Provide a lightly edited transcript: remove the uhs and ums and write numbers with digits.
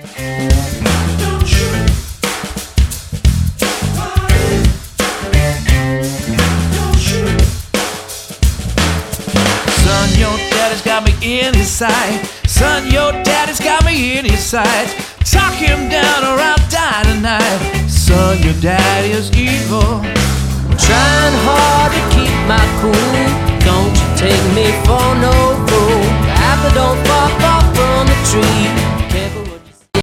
Son, your daddy's got me in his sight. Son, your daddy's got me in his sight. Talk him down or I'll die tonight. Son, your daddy is evil. Trying hard to keep